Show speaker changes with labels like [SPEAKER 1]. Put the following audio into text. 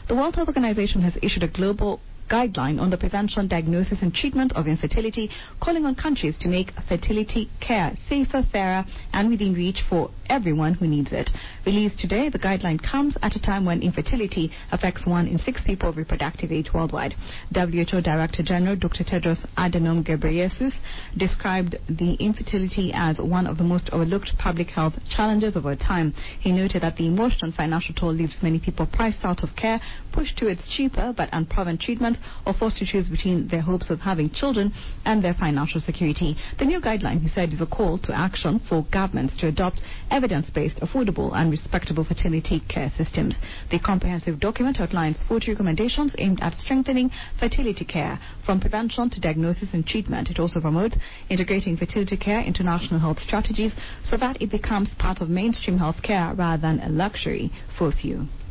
[SPEAKER 1] The World Health Organization has issued a global guideline on the prevention, diagnosis, and treatment of infertility, calling on countries to make fertility care safer, fairer, and within reach for everyone who needs it. Released today, the guideline comes at a time when infertility affects 1 in 6 people of reproductive age worldwide. WHO Director General Dr. Tedros Adhanom Ghebreyesus described the infertility as one of the most overlooked public health challenges of our time. He noted that the emotional and financial toll leaves many people priced out of care, pushed towards cheaper but unproven treatment, or forced to choose between their hopes of having children and their financial security. The new guideline, he said, is a call to action for governments to adopt evidence-based, affordable, and respectable fertility care systems. The comprehensive document outlines 40 recommendations aimed at strengthening fertility care, from prevention to diagnosis and treatment. It also promotes integrating fertility care into national health strategies so that it becomes part of mainstream health care rather than a luxury for a few.